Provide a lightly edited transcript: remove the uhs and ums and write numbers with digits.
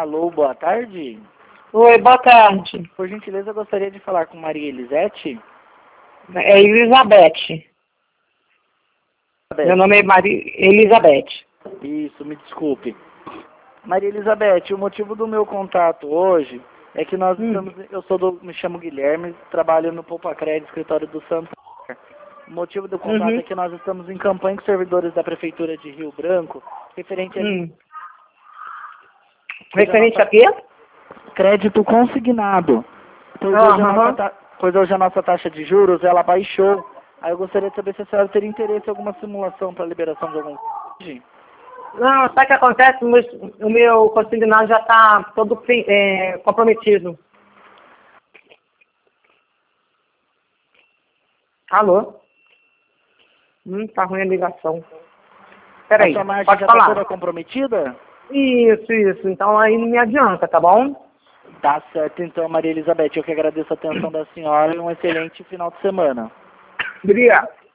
Alô, boa tarde. Oi, boa tarde. Por gentileza, eu gostaria de falar com Maria Elisete. É Elizabeth. Meu nome é Maria Elizabeth. Isso, me desculpe. Maria Elizabeth, o motivo do meu contato hoje é que nós estamos... me chamo Guilherme, trabalho no Poupa Crédito, escritório do Santander. O motivo do contato é que nós estamos em campanha com servidores da Prefeitura de Rio Branco, referente a... Referente a quê? Crédito consignado. Pois hoje a nossa taxa de juros, ela baixou. Aí eu gostaria de saber se a senhora teria interesse em alguma simulação para liberação de algum... Não, sabe o que acontece? O meu consignado já está todo comprometido. Alô? Tá ruim a ligação. Peraí, a sua margem pode já falar. está toda comprometida? Isso. Então aí não me adianta, tá bom? Tá certo, então, Maria Elizabeth. Eu que agradeço a atenção da senhora e um excelente final de semana. Obrigado.